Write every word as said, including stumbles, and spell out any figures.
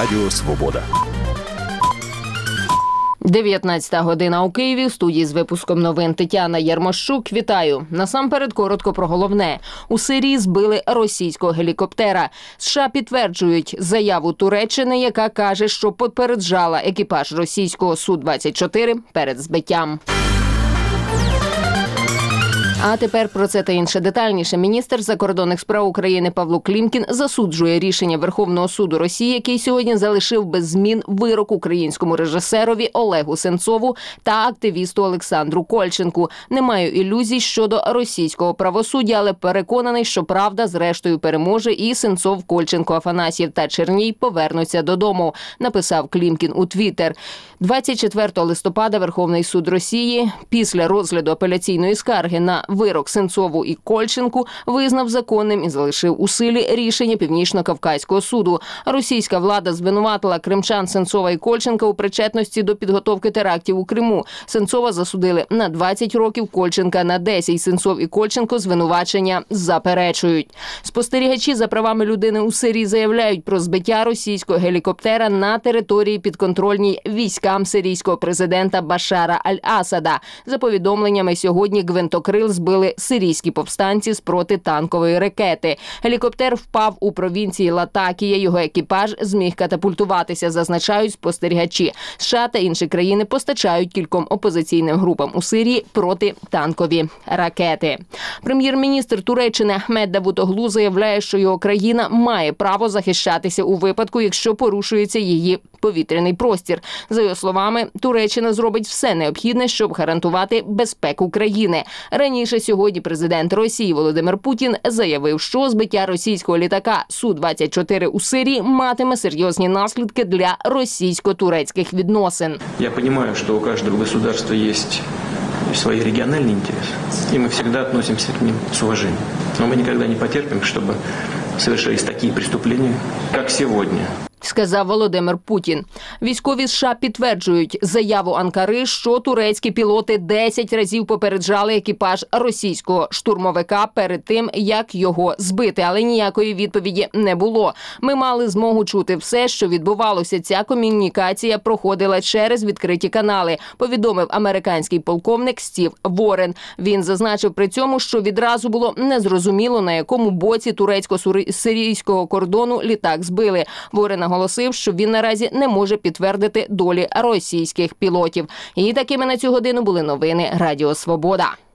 Радіо Свобода. дев'ятнадцята година у Києві. В студії з випуском новин Тетяна Ярмощук. Вітаю. Насамперед коротко про головне. У Сирії збили російського гелікоптера. США підтверджують заяву Туреччини, яка каже, що попереджала екіпаж російського Су двадцять чотири перед збиттям. А тепер про це та інше детальніше. Міністр закордонних справ України Павло Клімкін засуджує рішення Верховного суду Росії, який сьогодні залишив без змін вирок українському режисерові Олегу Сенцову та активісту Олександру Кольченку. Не маю ілюзій щодо російського правосуддя, але переконаний, що правда зрештою переможе і Сенцов, Кольченко, Афанасьєв та Черній повернуться додому, написав Клімкін у Твіттер. двадцять четвертого листопада Верховний суд Росії після розгляду апеляційної скарги на вирок Сенцову і Кольченку визнав законним і залишив у силі рішення Північно-Кавказького суду. Російська влада звинуватила кримчан Сенцова і Кольченка у причетності до підготовки терактів у Криму. Сенцова засудили на двадцять років, Кольченка на десять. Сенцов і Кольченко звинувачення заперечують. Спостерігачі за правами людини у Сирії заявляють про збиття російського гелікоптера на території підконтрольній військам сирійського президента Башара Аль-Асада. За повідомленнями, сьогодні гвинтокрил збили сирійські повстанці з протитанкової ракети. Гелікоптер впав у провінції Латакія. Його екіпаж зміг катапультуватися, зазначають спостерігачі. США та інші країни постачають кільком опозиційним групам у Сирії протитанкові ракети. Прем'єр-міністр Туреччини Ахмед Давутоглу заявляє, що його країна має право захищатися у випадку, якщо порушується її повітряний простір. За його словами, Туреччина зробить все необхідне, щоб гарантувати безпеку країни. Раніше сьогодні президент Росії Володимир Путін заявив, що збиття російського літака Су двадцять чотири у Сирії матиме серйозні наслідки для російсько-турецьких відносин. Я розумію, що у кожного государства є свої регіональні інтереси, і ми завжди відносимося к ним з уваженням. Но ми ніколи не потерпимо, щоб совершались такі преступлення, як сьогодні, сказав Володимир Путін. Військові США підтверджують заяву Анкари, що турецькі пілоти десять разів попереджали екіпаж російського штурмовика перед тим, як його збити, але ніякої відповіді не було. Ми мали змогу чути все, що відбувалося. Ця комунікація проходила через відкриті канали, повідомив американський полковник Стів Ворен. Він зазначив при цьому, що відразу було незрозуміло, на якому боці турецько-сирійського кордону літак збили. Ворен наголосив, що він наразі не може підтвердити долі російських пілотів. І такими на цю годину були новини Радіо Свобода.